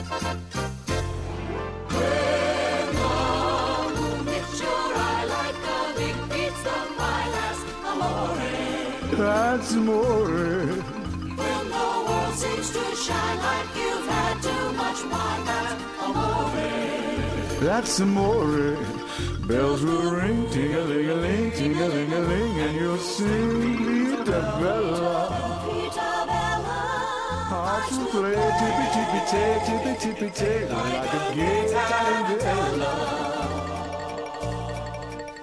When the moon hits your eye like a big pizza pie, that's amore. That's amore. When the world seems to shine like you've had too much wine, that's amore. That's amore. Bells will ring, ting-a-ling-a-ling, ting-a-ling-a-ling, and you'll sing Vita Bella. Vita Bella. Hearts will play tippy-tippy-tay, tippy-tippy-tay, like a gay Italian bella.